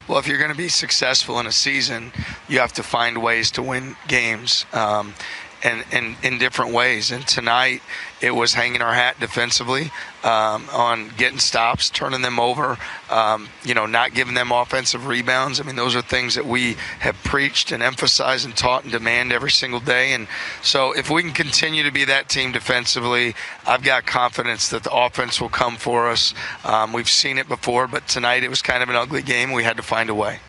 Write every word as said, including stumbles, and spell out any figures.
Well, if you're going to be successful in a season, you have to find ways to win games. Um, and, and in different ways. And tonight, it was hanging our hat defensively um, on getting stops, turning them over, um, you know, not giving them offensive rebounds. I mean, those are things that we have preached and emphasized and taught and demand every single day. And so if we can continue to be that team defensively, I've got confidence that the offense will come for us. Um, we've seen it before, but tonight it was kind of an ugly game. We had to find a way.